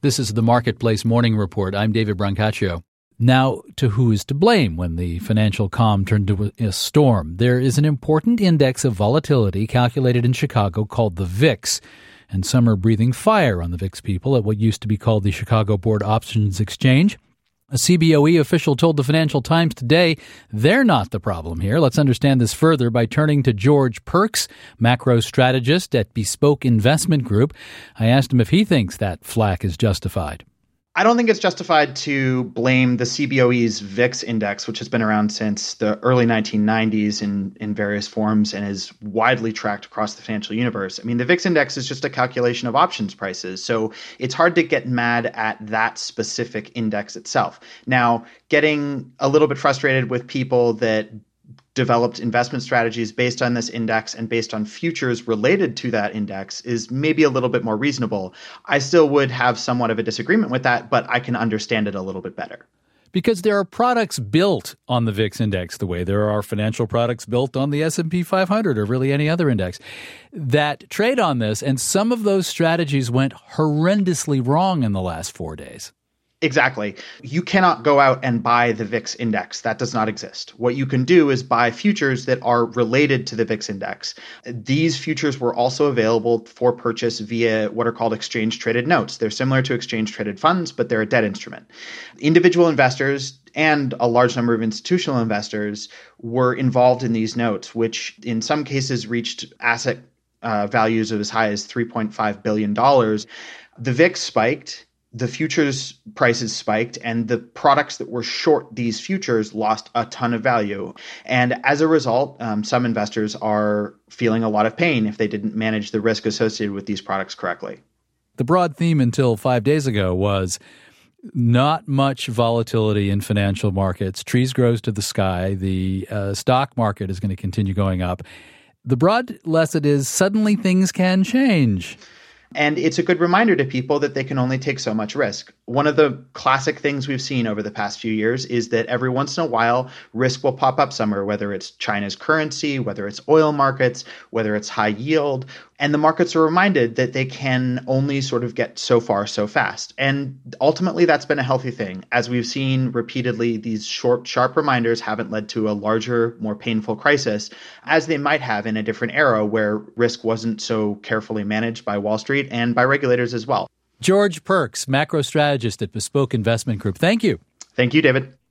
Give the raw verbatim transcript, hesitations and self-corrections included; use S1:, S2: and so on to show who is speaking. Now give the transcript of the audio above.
S1: This is the Marketplace Morning Report. I'm David Brancaccio. Now, to who is to blame when the financial calm turned to a storm? There is an important index of volatility calculated in Chicago called the V I X, and some are breathing fire on the V I X people at what used to be called the Chicago Board Options Exchange. A C B O E official told the Financial Times today they're not the problem here. Let's understand this further by turning to George Perks, macro strategist at Bespoke Investment Group. I asked him if he thinks that flack is justified.
S2: I don't think it's justified to blame the C B O E's V I X index, which has been around since the early nineteen nineties in, in various forms and is widely tracked across the financial universe. I mean, the V I X index is just a calculation of options prices, so it's hard to get mad at that specific index itself. Now, getting a little bit frustrated with people that developed investment strategies based on this index and based on futures related to that index is maybe a little bit more reasonable. I still would have somewhat of a disagreement with that, but I can understand it a little bit better.
S1: Because there are products built on the V I X index the way there are financial products built on the S and P five hundred or really any other index that trade on this, and some of those strategies went horrendously wrong in the last four days.
S2: Exactly. You cannot go out and buy the V I X index. That does not exist. What you can do is buy futures that are related to the V I X index. These futures were also available for purchase via what are called exchange-traded notes. They're similar to exchange-traded funds, but they're a debt instrument. Individual investors and a large number of institutional investors were involved in these notes, which in some cases reached asset uh, values of as high as three point five billion dollars. The V I X spiked. The futures prices spiked, and the products that were short these futures lost a ton of value. And as a result, um, some investors are feeling a lot of pain if they didn't manage the risk associated with these products correctly.
S1: The broad theme until five days ago was not much volatility in financial markets. Trees grows to the sky. The uh, stock market is going to continue going up. The broad lesson is suddenly things can change.
S2: And it's a good reminder to people that they can only take so much risk. One of the classic things we've seen over the past few years is that every once in a while, risk will pop up somewhere, whether it's China's currency, whether it's oil markets, whether it's high yield. And the markets are reminded that they can only sort of get so far so fast. And ultimately, that's been a healthy thing. As we've seen repeatedly, these short, sharp reminders haven't led to a larger, more painful crisis, as they might have in a different era where risk wasn't so carefully managed by Wall Street and by regulators as well.
S1: George Perks, macro strategist at Bespoke Investment Group. Thank you.
S2: Thank you, David.